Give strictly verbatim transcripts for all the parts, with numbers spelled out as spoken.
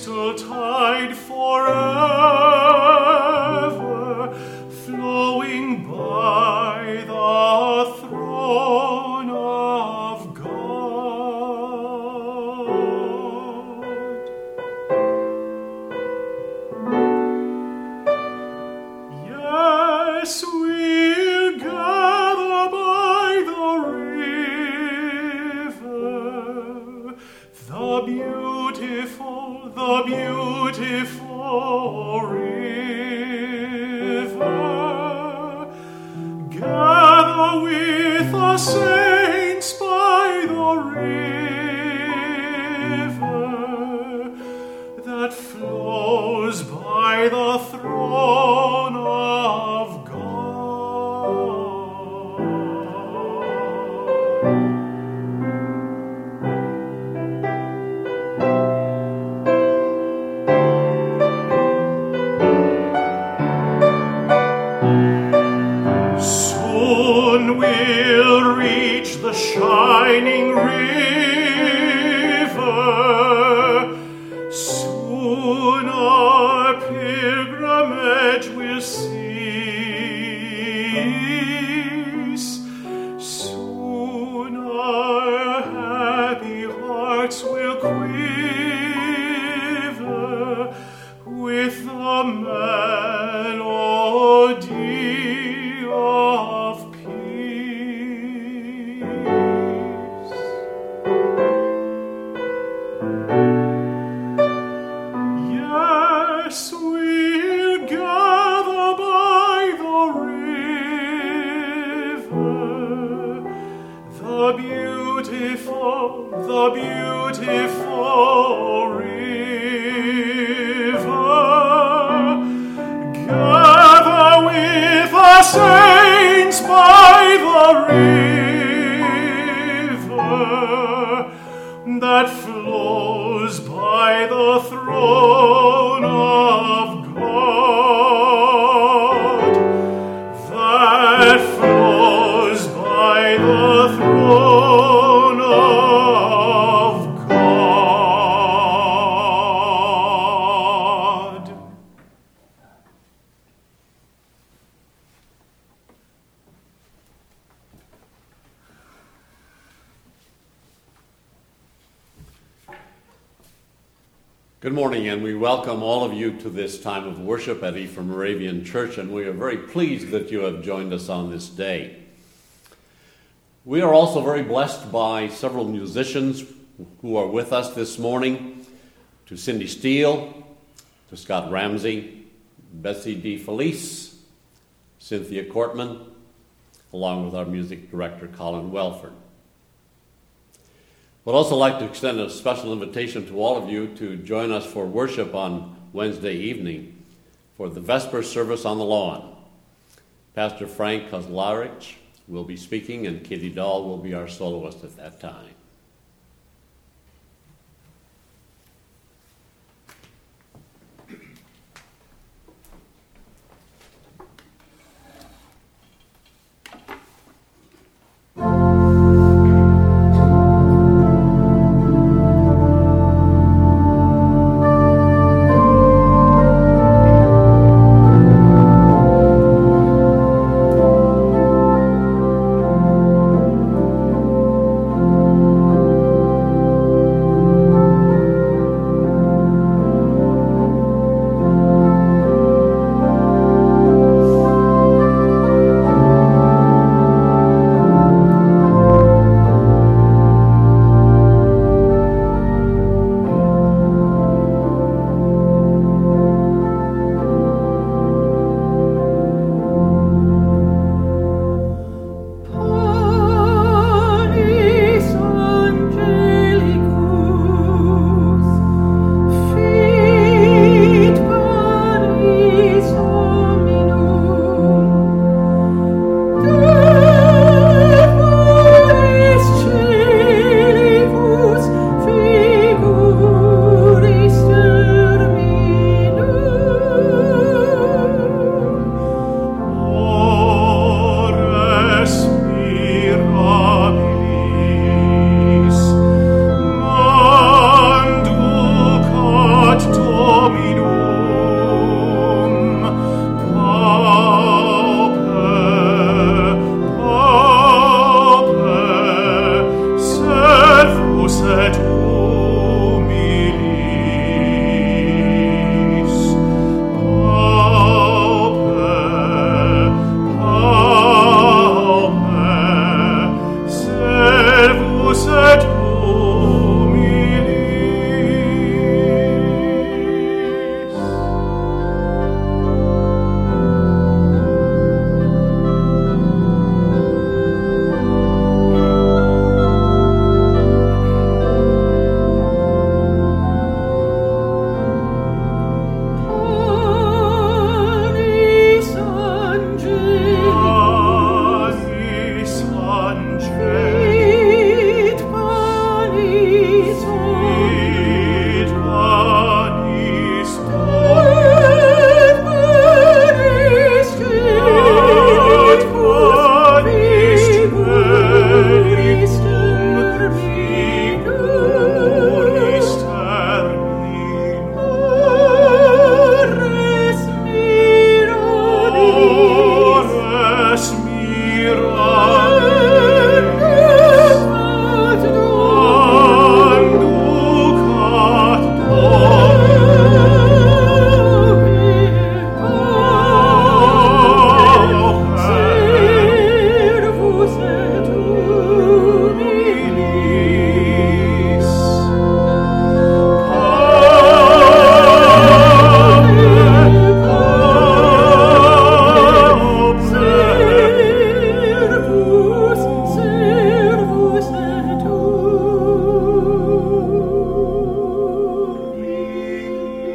crystal tide forever, flowing by the throne of God. Yes, we'll gather by the river, the beautiful, the beautiful river. Gather with the saints by the river that flows by the throne of God. Soon we'll reach the shining river. Soon our pilgrimage will cease. Soon our happy hearts will quiver with the melody of peace. Yes, we'll gather by the river, the beautiful, the beautiful river. Gather with the saints by the river that flows by the throne of God, that flows by the throne of God. Good morning, and we welcome all of you to this time of worship at Ephraim Moravian Church, and we are very pleased that you have joined us on this day. We are also very blessed by several musicians who are with us this morning. To Cindy Steele, to Scott Ramsey, Betsy D. Felice, Cynthia Cortman, along with our music director, Colin Welford. I'd also like to extend a special invitation to all of you to join us for worship on Wednesday evening for the Vesper service on the lawn. Pastor Frank Kozlarich will be speaking, and Katie Dahl will be our soloist at that time. Thank you.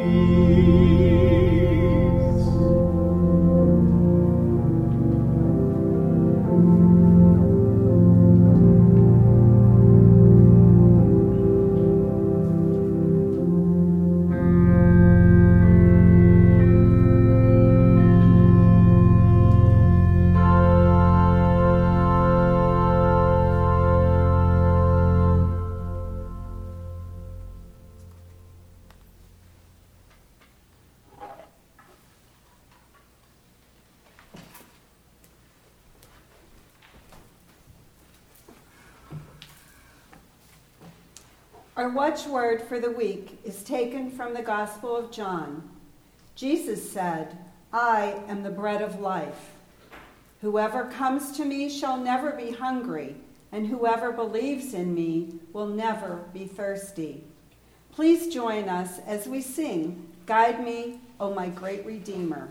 Our watchword for the week is taken from the Gospel of John. Jesus said, "I am the bread of life. Whoever comes to me shall never be hungry, and whoever believes in me will never be thirsty." Please join us as we sing, "Guide Me, O my great Redeemer."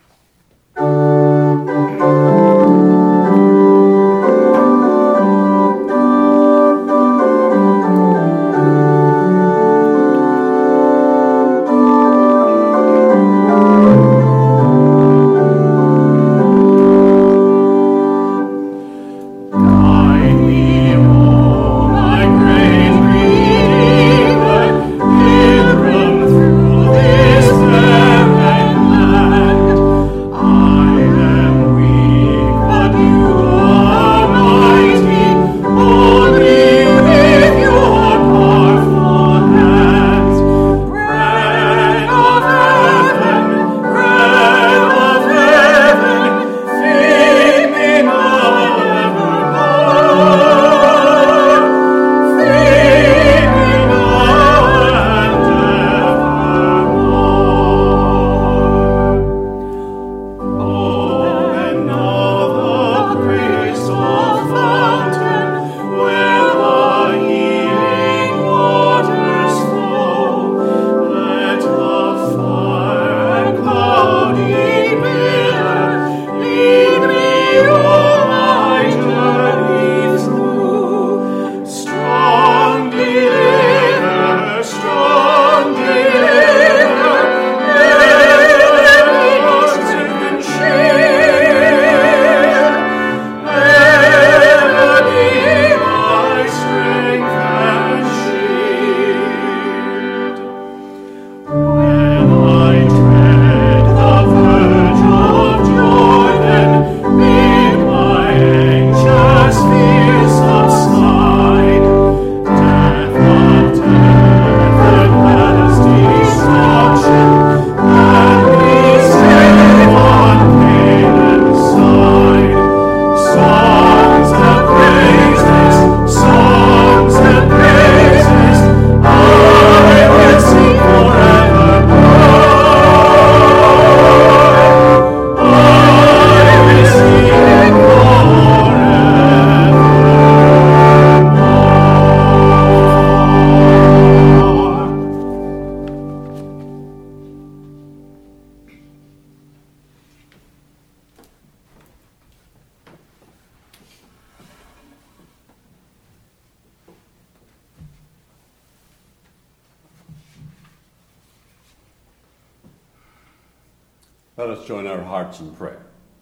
Let us join our hearts in prayer.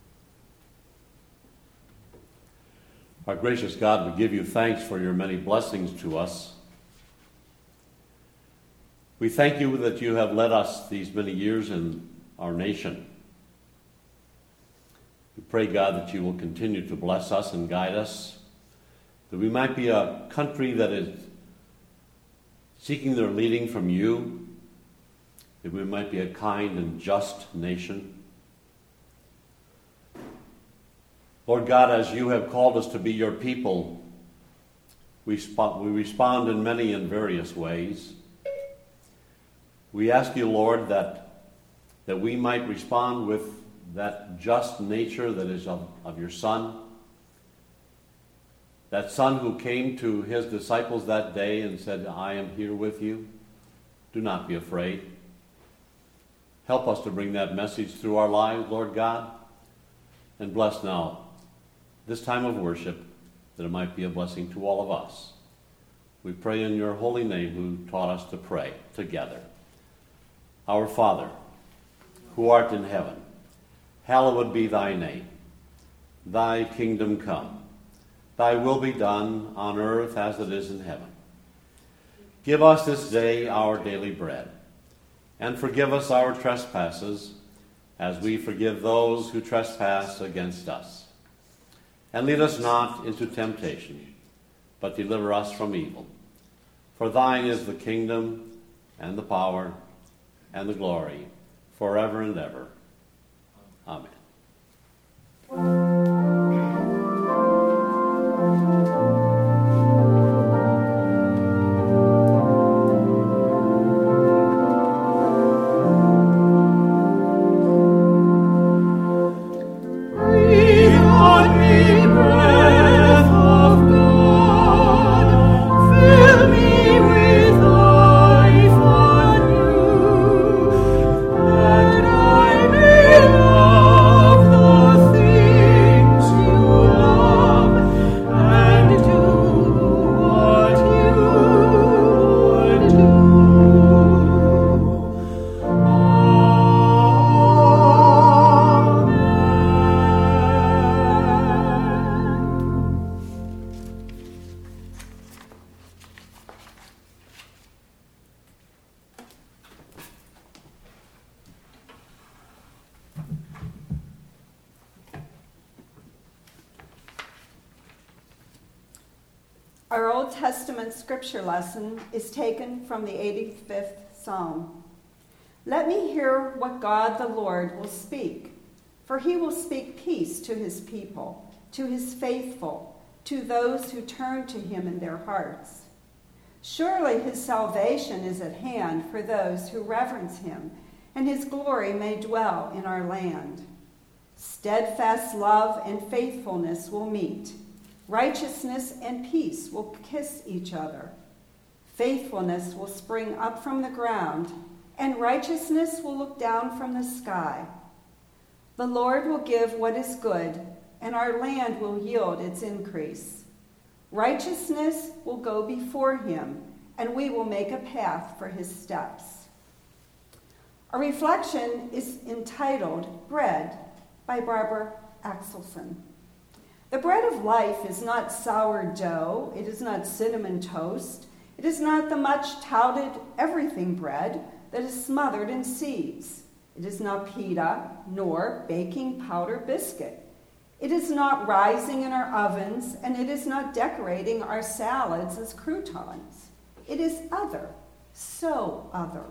Our gracious God, we give you thanks for your many blessings to us. We thank you that you have led us these many years in our nation. We pray, God, that you will continue to bless us and guide us, that we might be a country that is seeking their leading from you, that we might be a kind and just nation. Lord God, as you have called us to be your people, we, sp- we respond in many and various ways. We ask you, Lord, that, that we might respond with that just nature that is of, of your Son, that Son who came to his disciples that day and said, "I am here with you. Do not be afraid." Help us to bring that message through our lives, Lord God, and bless now this time of worship, that it might be a blessing to all of us. We pray in your holy name, who taught us to pray together. Our Father, who art in heaven, hallowed be thy name. Thy kingdom come. Thy will be done on earth as it is in heaven. Give us this day our daily bread, and forgive us our trespasses, as we forgive those who trespass against us. And lead us not into temptation, but deliver us from evil. For thine is the kingdom, and the power, and the glory, forever and ever. Amen. Our Old Testament scripture lesson is taken from the eighty-fifth Psalm. Let me hear what God the Lord will speak, for he will speak peace to his people, to his faithful, to those who turn to him in their hearts. Surely his salvation is at hand for those who reverence him, and his glory may dwell in our land. Steadfast love and faithfulness will meet. Righteousness and peace will kiss each other. Faithfulness will spring up from the ground, and righteousness will look down from the sky. The Lord will give what is good, and our land will yield its increase. Righteousness will go before him, and we will make a path for his steps. Our reflection is entitled Bread by Barbara Axelson. The bread of life is not sourdough, it is not cinnamon toast, it is not the much-touted everything bread that is smothered in seeds. It is not pita, nor baking powder biscuit. It is not rising in our ovens, and it is not decorating our salads as croutons. It is other, so other.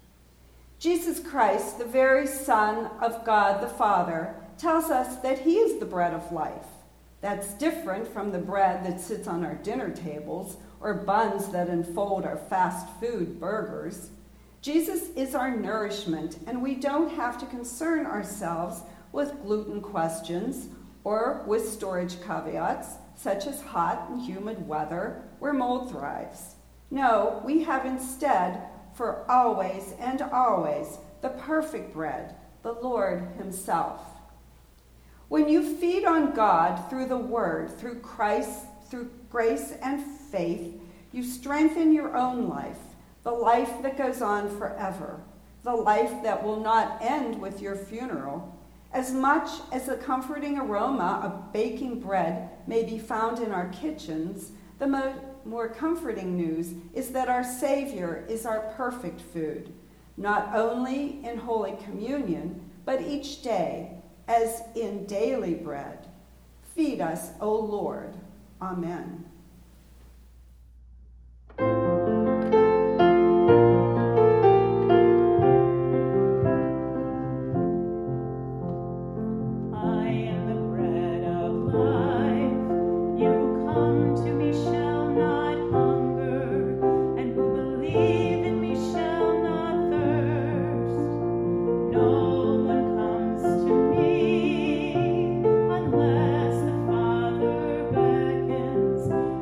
Jesus Christ, the very Son of God the Father, tells us that he is the bread of life. That's different from the bread that sits on our dinner tables or buns that enfold our fast food burgers. Jesus is our nourishment, and we don't have to concern ourselves with gluten questions or with storage caveats, such as hot and humid weather where mold thrives. No, we have instead, for always and always, the perfect bread, the Lord himself. When you feed on God through the Word, through Christ, through grace and faith, you strengthen your own life, the life that goes on forever, the life that will not end with your funeral. As much as the comforting aroma of baking bread may be found in our kitchens, the mo- more comforting news is that our Savior is our perfect food, not only in Holy Communion, but each day, as in daily bread. Feed us, O Lord. Amen. Unless the Father beckons,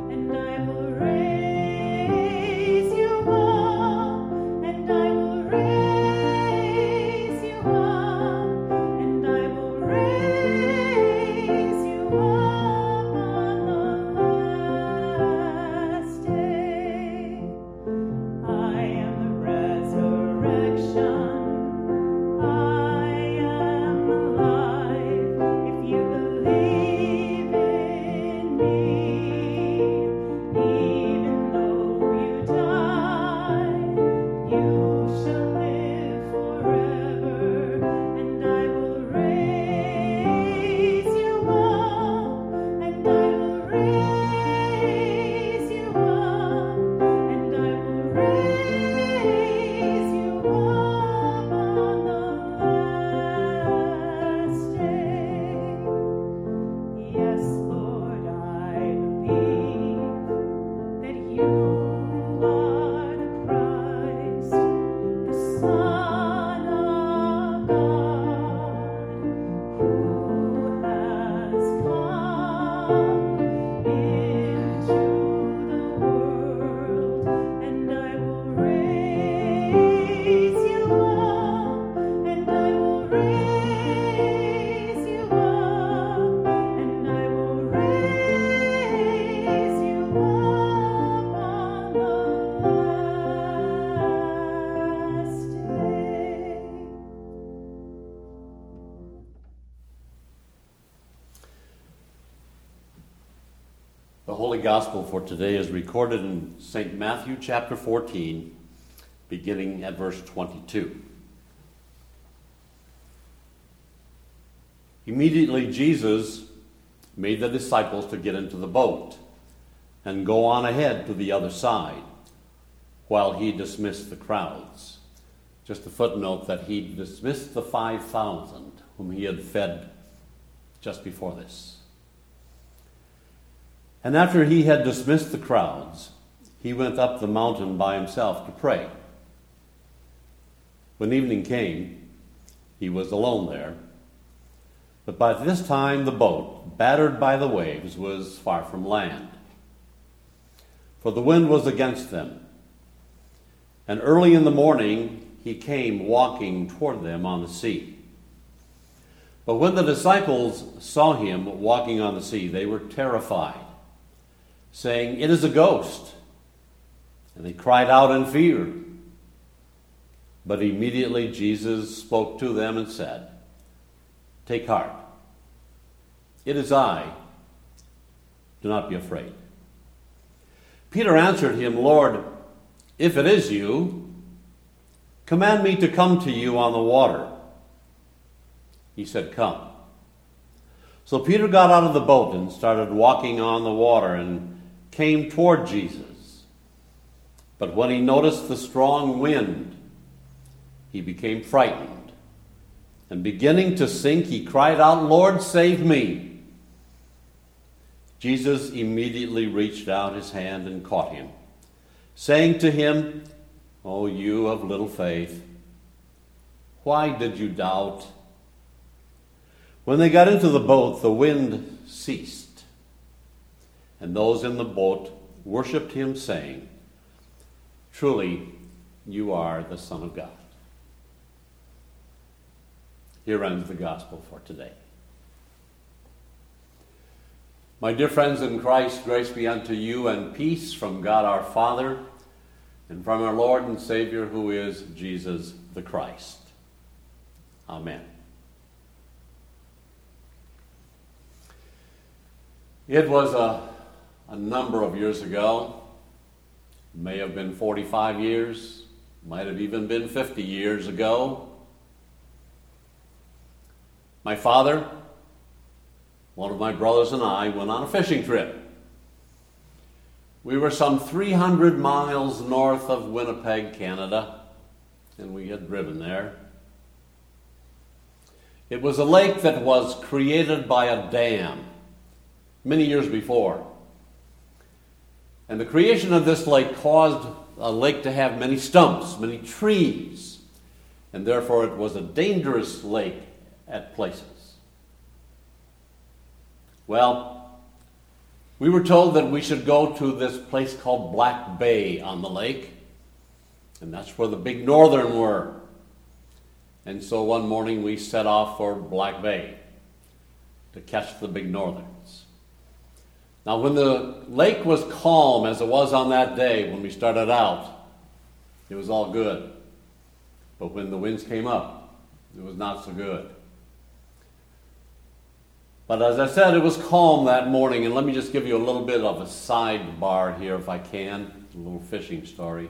The Holy Gospel for today is recorded in Saint Matthew chapter fourteen, beginning at verse twenty-two. Immediately Jesus made the disciples to get into the boat and go on ahead to the other side while he dismissed the crowds. Just a footnote that he dismissed the five thousand whom he had fed just before this. And after he had dismissed the crowds, he went up the mountain by himself to pray. When evening came, he was alone there. But by this time the boat, battered by the waves, was far from land, for the wind was against them. And early in the morning he came walking toward them on the sea. But when the disciples saw him walking on the sea, they were terrified, saying, "It is a ghost." And they cried out in fear. But immediately Jesus spoke to them and said, "Take heart. It is I. Do not be afraid." Peter answered him, "Lord, if it is you, command me to come to you on the water." He said, "Come." So Peter got out of the boat and started walking on the water and came toward Jesus. But when he noticed the strong wind, he became frightened. And beginning to sink, he cried out, "Lord, save me." Jesus immediately reached out his hand and caught him, saying to him, "O you of little faith, why did you doubt?" When they got into the boat, the wind ceased, and those in the boat worshipped him, saying, "Truly, you are the Son of God." Here ends the gospel for today. My dear friends in Christ, grace be unto you and peace from God our Father and from our Lord and Savior, who is Jesus the Christ. Amen. It was a, a number of years ago. It may have been forty-five years, might have even been fifty years ago. My father, one of my brothers, and I went on a fishing trip. We were some three hundred miles north of Winnipeg, Canada, and we had driven there. It was a lake that was created by a dam many years before. And the creation of this lake caused a lake to have many stumps, many trees, and therefore it was a dangerous lake at places. Well, we were told that we should go to this place called Black Bay on the lake, and that's where the big northern were. And so one morning we set off for Black Bay to catch the big northerns. Now, when the lake was calm, as it was on that day when we started out, it was all good. But when the winds came up, it was not so good. But as I said, it was calm that morning, and let me just give you a little bit of a sidebar here, if I can, a little fishing story.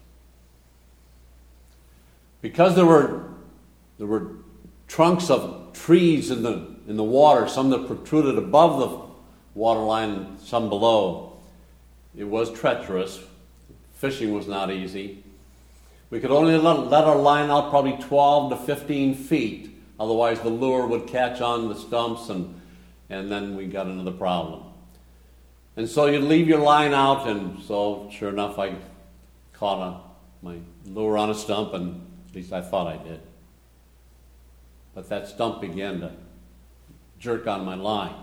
Because there were there were trunks of trees in the in the water, some that protruded above the waterline and some below. It was treacherous. Fishing was not easy. We could only let, let our line out probably twelve to fifteen feet. Otherwise the lure would catch on the stumps and, and then we got another problem. And so you'd leave your line out, and so sure enough I caught a, my lure on a stump, and at least I thought I did. But that stump began to jerk on my line.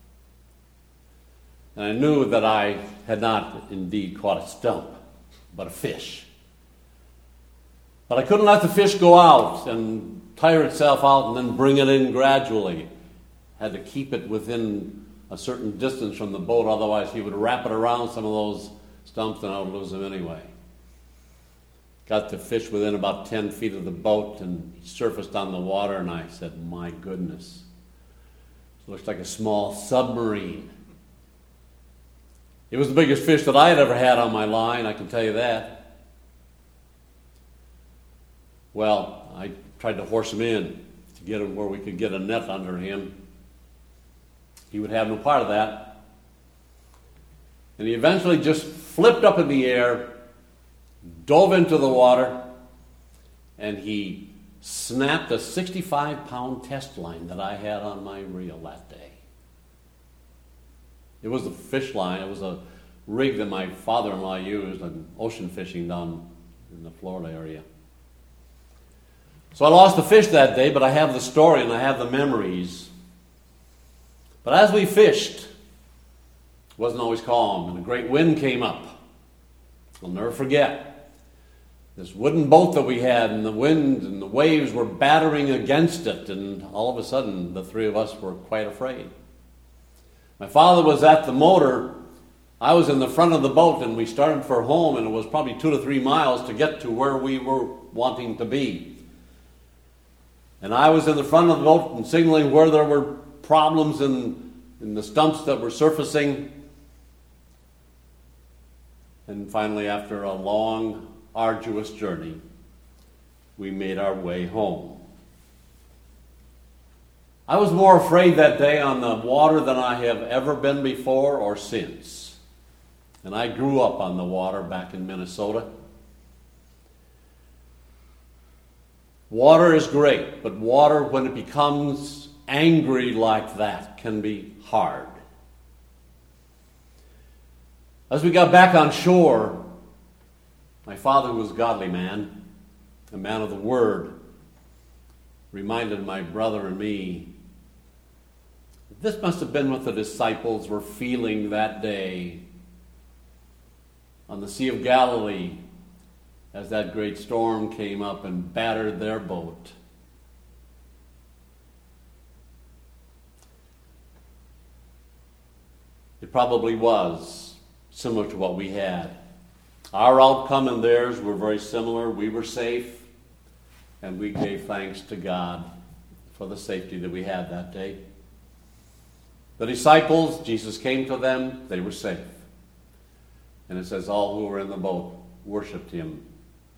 And I knew that I had not indeed caught a stump, but a fish. But I couldn't let the fish go out and tire itself out and then bring it in gradually. Had to keep it within a certain distance from the boat, otherwise he would wrap it around some of those stumps and I would lose him anyway. Got the fish within about ten feet of the boat and he surfaced on the water, and I said, "My goodness, it looks like a small submarine." It was the biggest fish that I had ever had on my line, I can tell you that. Well, I tried to horse him in to get him where we could get a net under him. He would have no part of that. And he eventually just flipped up in the air, dove into the water, and he snapped a sixty-five pound test line that I had on my reel that day. It was a fish line. It was a rig that my father-in-law used in ocean fishing down in the Florida area. So I lost the fish that day, but I have the story and I have the memories. But as we fished, it wasn't always calm, and a great wind came up. I'll never forget this wooden boat that we had, and the wind and the waves were battering against it, and all of a sudden the three of us were quite afraid. My father was at the motor. I was in the front of the boat, and we started for home, and it was probably two to three miles to get to where we were wanting to be. And I was in the front of the boat and signaling where there were problems in, in the stumps that were surfacing. And finally, after a long, arduous journey, we made our way home. I was more afraid that day on the water than I have ever been before or since. And I grew up on the water back in Minnesota. Water is great, but water, when it becomes angry like that, can be hard. As we got back on shore, my father, who was a godly man, a man of the Word, reminded my brother and me, this must have been what the disciples were feeling that day on the Sea of Galilee as that great storm came up and battered their boat. It probably was similar to what we had. Our outcome and theirs were very similar. We were safe, and we gave thanks to God for the safety that we had that day. The disciples, Jesus came to them, they were safe. And it says all who were in the boat worshiped him.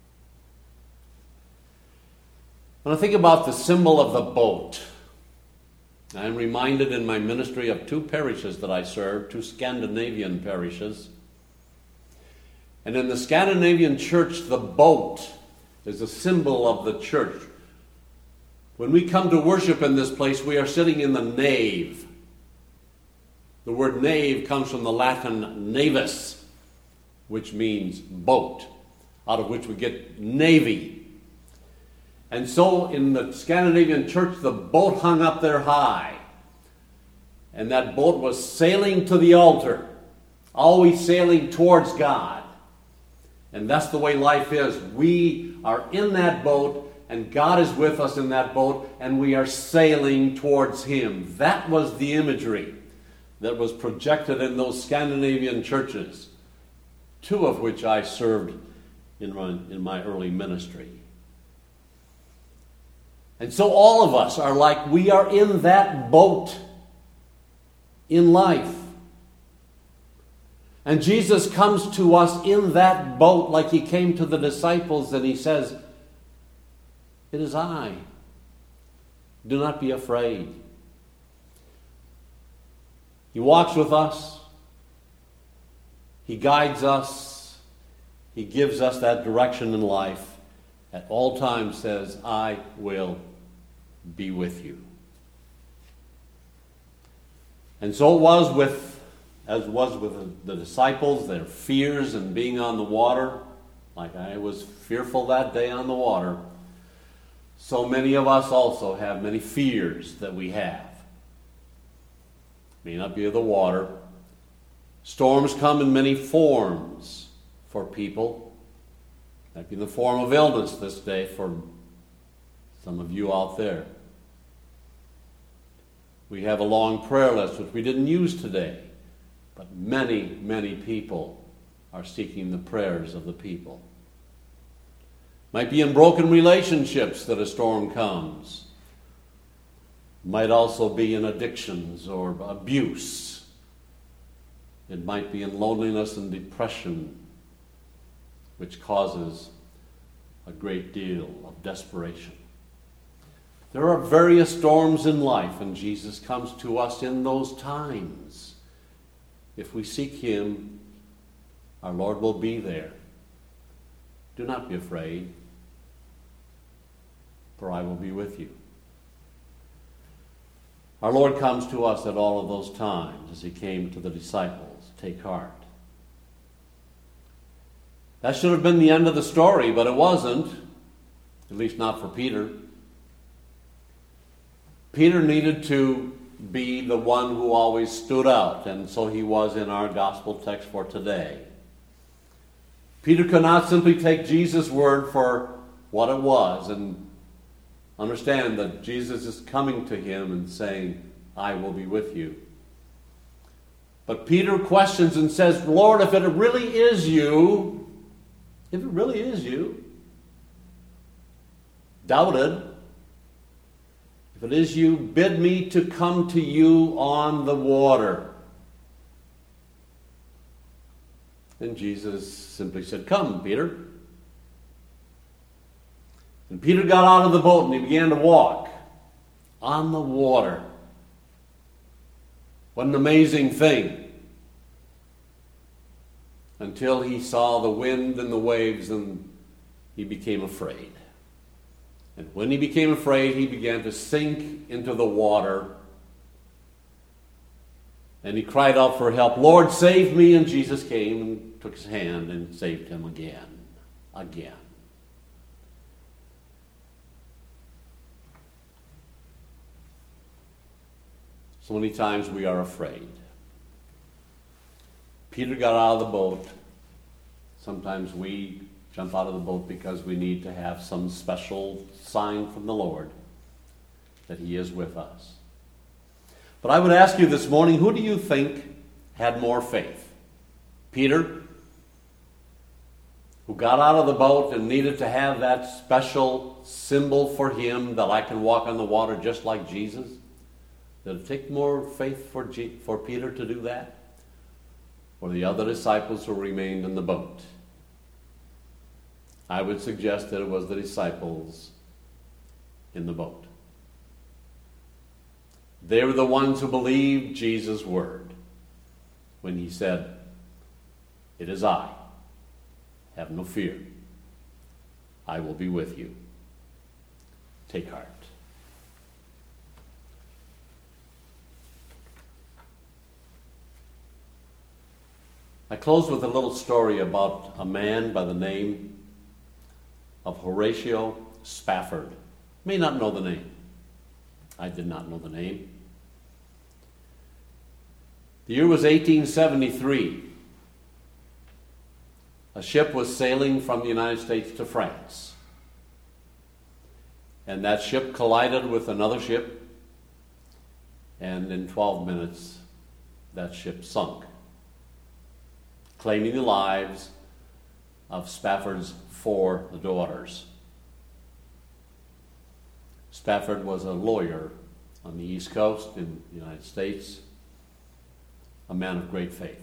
When I think about the symbol of the boat, I am reminded in my ministry of two parishes that I served, two Scandinavian parishes. And in the Scandinavian church, the boat is a symbol of the church. When we come to worship in this place, we are sitting in the nave. The word nave comes from the Latin navis, which means boat, out of which we get navy. And so in the Scandinavian church, the boat hung up there high. And that boat was sailing to the altar, always sailing towards God. And that's the way life is. We are in that boat, and God is with us in that boat, and we are sailing towards him. That was the imagery that was projected in those Scandinavian churches, two of which I served in my, in my early ministry. And so all of us are like we are in that boat in life. And Jesus comes to us in that boat like he came to the disciples, and he says, "It is I. Do not be afraid." He walks with us. He guides us. He gives us that direction in life. At all times says, "I will be with you." And so it was with, as it was with the disciples, their fears and being on the water, like I was fearful that day on the water. So many of us also have many fears that we have. May not be of the water. Storms come in many forms for people. Might be in the form of illness this day for some of you out there. We have a long prayer list, which we didn't use today. But many, many people are seeking the prayers of the people. Might be in broken relationships that a storm comes. Might also be in addictions or abuse. It might be in loneliness and depression, which causes a great deal of desperation. There are various storms in life, and Jesus comes to us in those times. If we seek him, our Lord will be there. Do not be afraid, for I will be with you. Our Lord comes to us at all of those times, as he came to the disciples. Take heart. That should have been the end of the story, but it wasn't, at least not for Peter. Peter needed to be the one who always stood out, and so he was in our gospel text for today. Peter could not simply take Jesus' word for what it was and understand that Jesus is coming to him and saying, I will be with you. But Peter questions and says, Lord, if it really is you, if it really is you, doubted, if it is you, bid me to come to you on the water. And Jesus simply said, come, Peter. And Peter got out of the boat and he began to walk on the water. What an amazing thing. Until he saw the wind and the waves and he became afraid. And when he became afraid, he began to sink into the water. And he cried out for help, Lord, save me. And Jesus came and took his hand and saved him again. Again. So many times we are afraid. Peter got out of the boat. Sometimes we jump out of the boat because we need to have some special sign from the Lord that he is with us. But I would ask you this morning, who do you think had more faith? Peter, who got out of the boat and needed to have that special symbol for him that I can walk on the water just like Jesus? Did it take more faith for, G- for Peter to do that? Or the other disciples who remained in the boat? I would suggest that it was the disciples in the boat. They were the ones who believed Jesus' word when he said, it is I. Have no fear. I will be with you. Take heart. I close with a little story about a man by the name of Horatio Spafford. You may not know the name. I did not know the name. The year was eighteen seventy-three. A ship was sailing from the United States to France. And that ship collided with another ship, and in twelve minutes, that ship sunk, claiming the lives of Spafford's four daughters. Spafford was a lawyer on the East Coast in the United States, a man of great faith.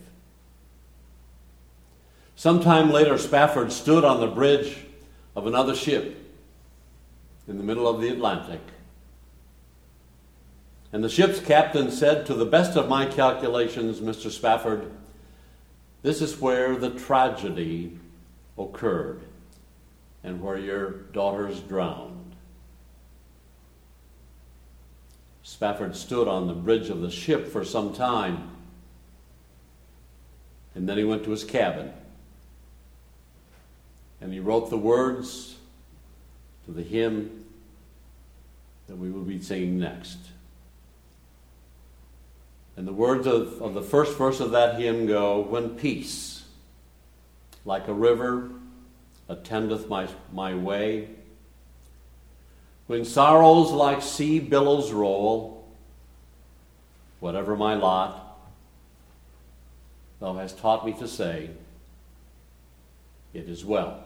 Sometime later, Spafford stood on the bridge of another ship in the middle of the Atlantic. And the ship's captain said, to the best of my calculations, Mister Spafford, this is where the tragedy occurred and where your daughters drowned. Spafford stood on the bridge of the ship for some time, and then he went to his cabin and he wrote the words to the hymn that we will be singing next. And the words of, of the first verse of that hymn go, when peace, like a river, attendeth my, my way, when sorrows like sea billows roll, whatever my lot, thou hast taught me to say, it is well.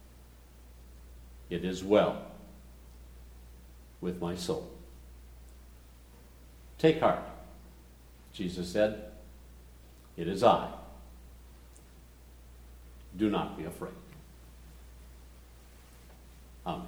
It is well with my soul. Take heart, Jesus said. It is I. Do not be afraid. Amen.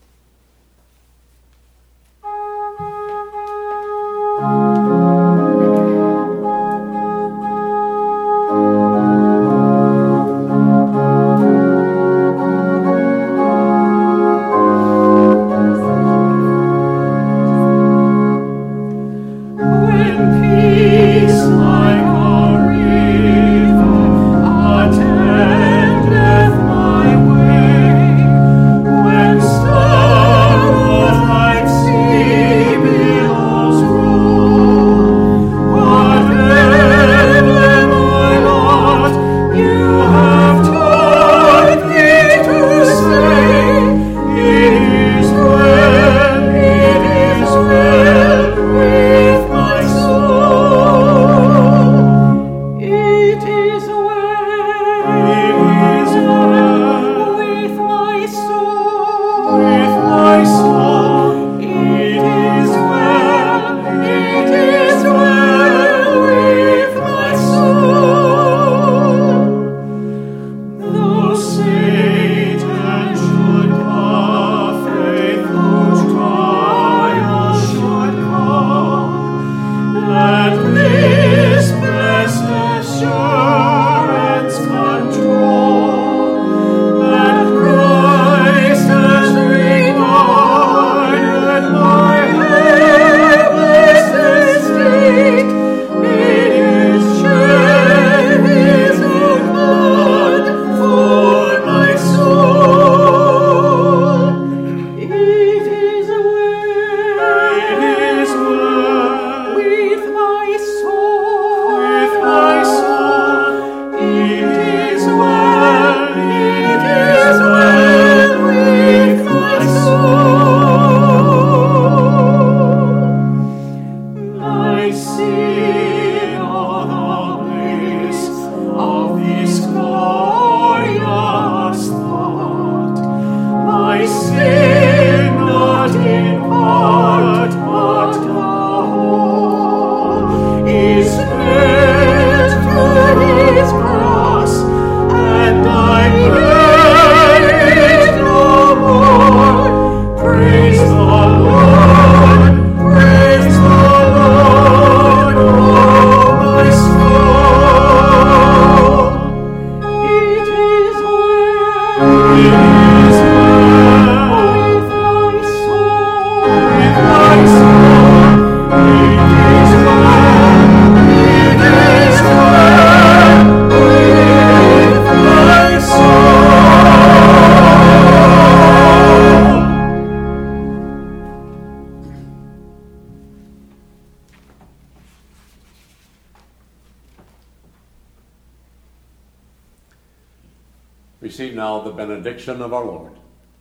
Receive now the benediction of our Lord.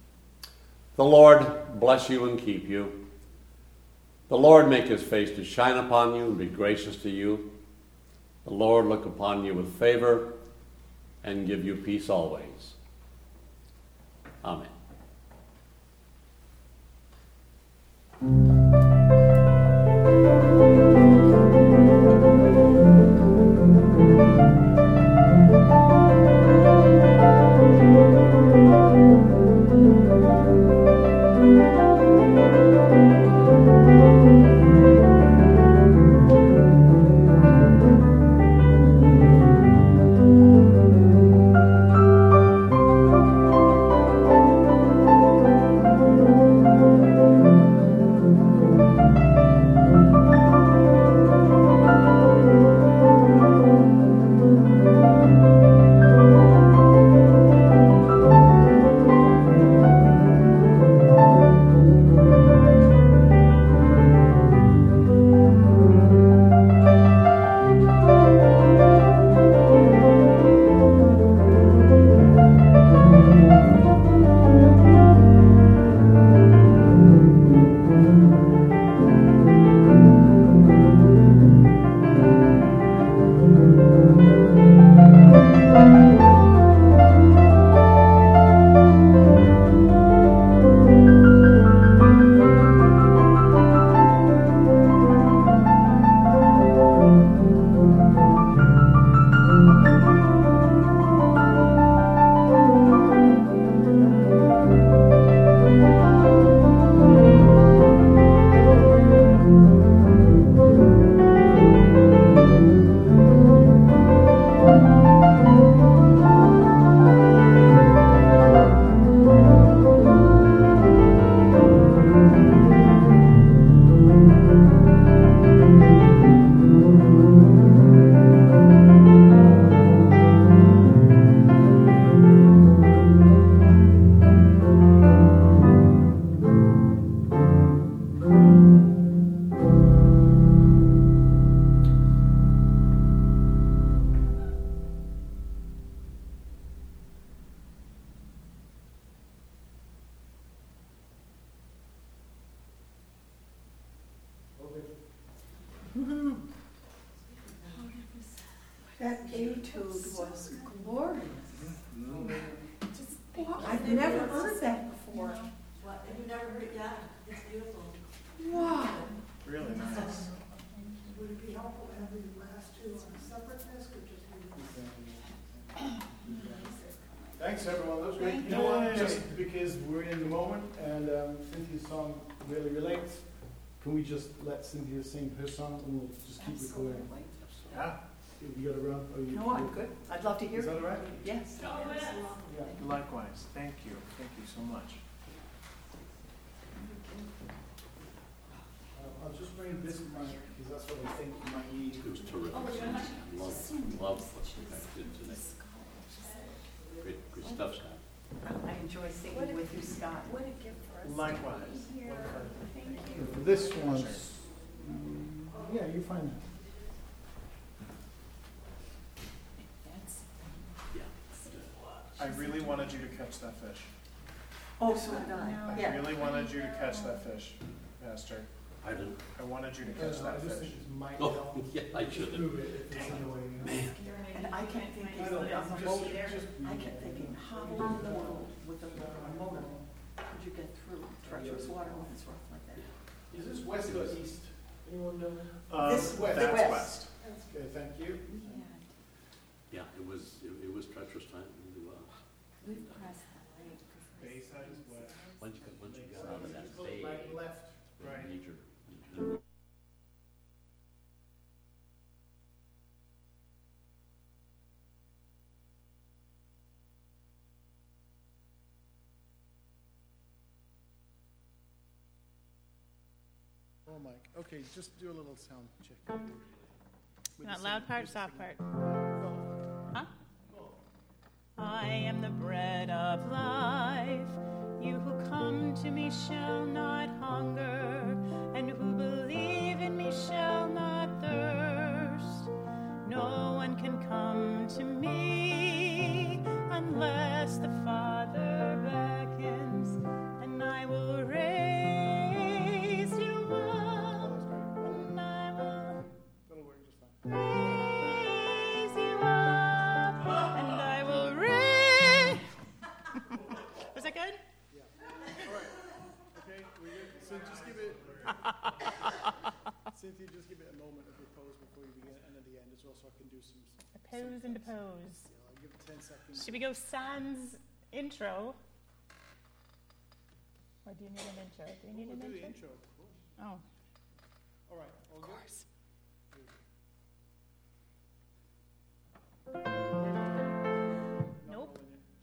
The Lord bless you and keep you. The Lord make his face to shine upon you and be gracious to you. The Lord look upon you with favor and give you peace always. Amen. etude was glorious. Just think, I've never heard that before. What? Have you never heard it yet? It's beautiful. Wow. Really nice. Would it be helpful to have the last two on a separate desk or just leave it? Thanks, everyone. That was great. You know what? Just because we're in the moment and um, Cynthia's song really relates, can we just let Cynthia sing her song and we'll just keep Absolutely. recording? Yeah. You got it around? Or you, No, I'm good. I'd love to hear Is that it. all right? Yes. Yeah. Likewise. Thank you. Thank you so much. Uh, I'll just bring this mic because that's what I think you might need. It was terrific. Love, love what you guys did today. Great, great stuff, Scott. I enjoy singing with you, Scott. What a gift for us. Likewise. to be here. Thank you. For this one, mm, yeah, you find that. I really wanted you to catch that fish. Oh, so did I. I Yeah. really wanted you to catch that fish, Pastor. I didn't. I wanted you to Uh, catch I that just fish. think it's might Oh, help yeah, I should have. prove it if it's in the way, you know. And I kept thinking, I don't know, on the just- motor, just- I kept thinking, how in the world with a motor could you get through treacherous water when it's rough like that? Is this west or east? Anyone know? Um, This- west. That's west. west. Okay, thank you. Yeah, it was, it, it was treacherous time, it really was. We've pressed that right. Bayside is west. Once you, once you got out of that bay, Right, left. Right. major. Oh, Mike. Okay, just do a little sound check. With Not the loud sing- part, with the soft singing. part. Huh? I am the bread of life. You who come to me shall not hunger, and who believe in me shall not thirst. No one can come to me unless the Father beckons, and I will raise you up, and I will That'll work just fine. raise you up, and I will raise. Was that good? All right. Okay, we good? So just give it. Cynthia, just give it a moment of repose before you begin, and at the end as well, so I can do some. A pose and a pose. Yeah, I'll give it ten seconds. Should we go sans intro? Or do you need an intro? Do you need We'll an do the intro? intro, of course. Oh, All right. All of good? course. Not Nope. rolling in.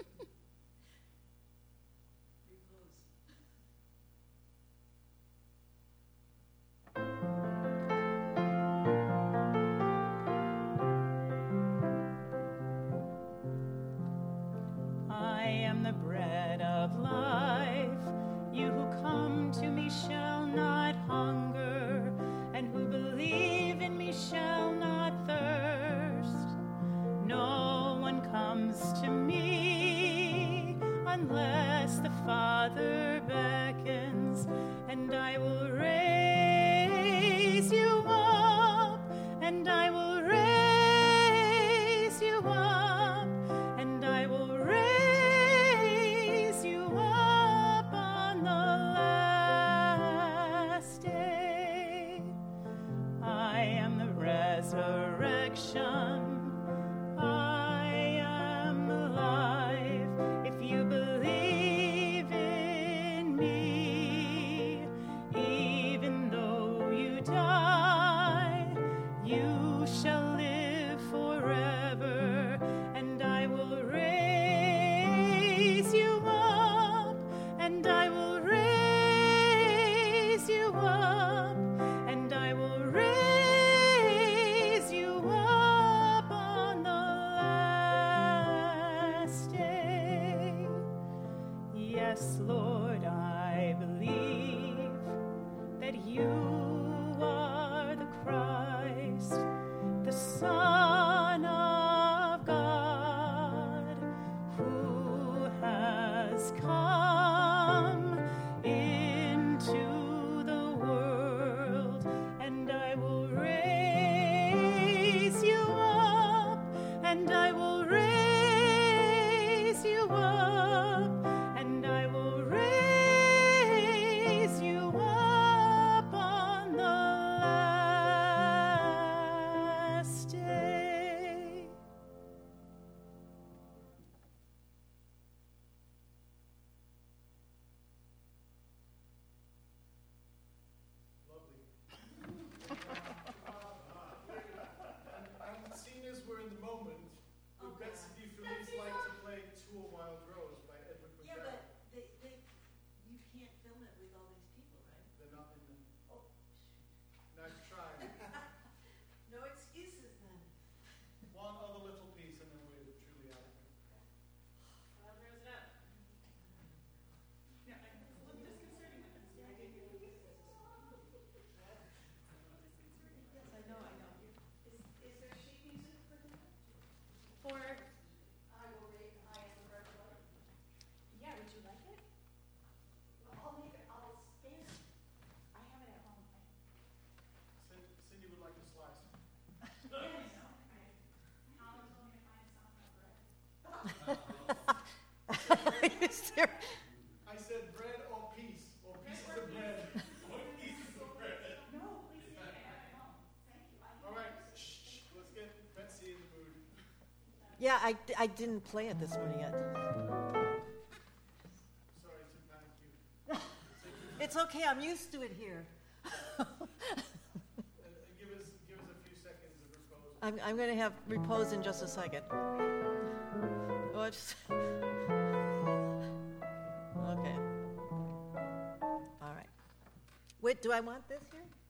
I am the bread of life. You who come to me shall not hunger, and who believe in me shall not thirst. No one comes to me unless the Father beckons, and I will raise you up, and I will raise you up, and I will raise you up on the last day. I am the resurrection. I am the life. If you believe in me, even Is there- I said bread or peace, or pieces of bread. All right, shh, let's get Betsy in the mood. Yeah, I, I didn't play it this morning yet. Sorry to panic you. It's okay, I'm used to it here. Uh, give us, give us a few seconds of repose. I'm, I'm going to have repose in just a second. Oh, I just... Okay. All right. Wait, do I want this here?